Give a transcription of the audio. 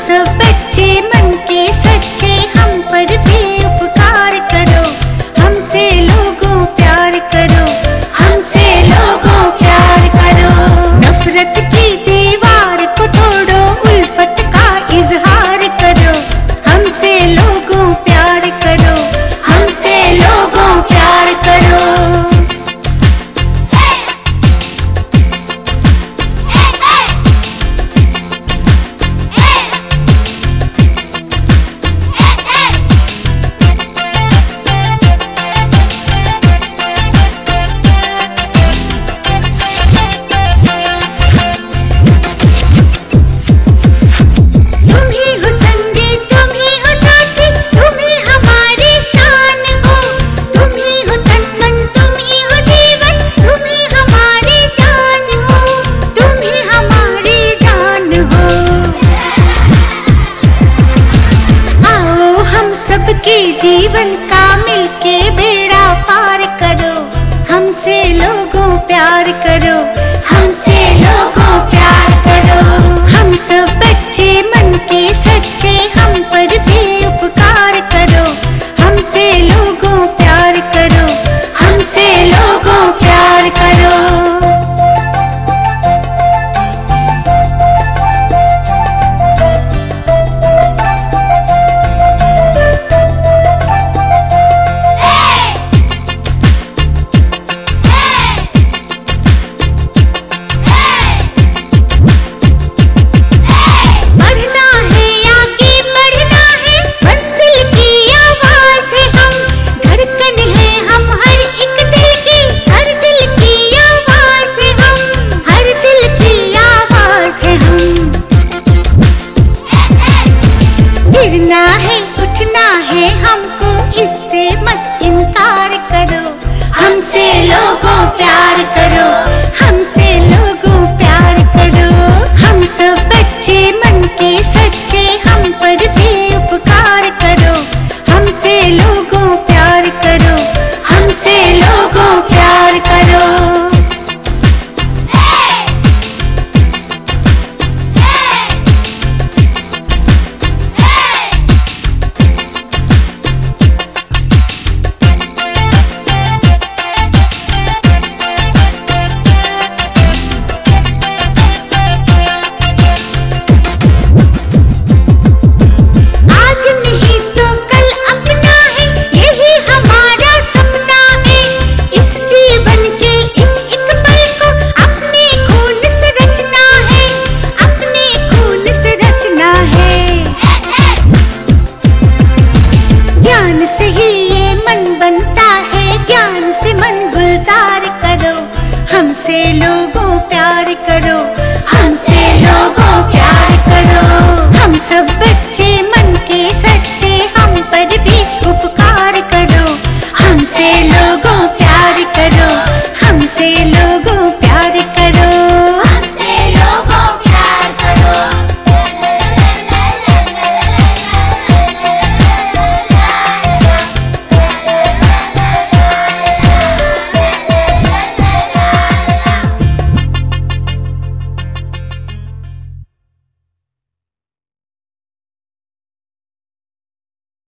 सब बच्चे मन के सच्चे, हम पर भी उपकार करो, हमसे लोगों प्यार करो, हमसे लोगों प्यार करो। नफरत की दीवार को तोड़ो, उल्फत का इजहार करो, हमसे लोगों प्यार करो, हमसे लोगों प्यार करो। सबके जीवन का मिलके बेड़ा पार करो, हमसे लोगों प्यार करो, हमसे लोगों प्यार करो। हम सब बच्चे मन के सच्चे, हम पर भी उपकार करो, हमसे लोगों प्यार करो, हमसे लोगों प्यार करो। गिरना है, उठना है हमको, इससे मत इनकार करो, हमसे लोगों प्यार करो, हमसे लोगों प्यार करो। हम सब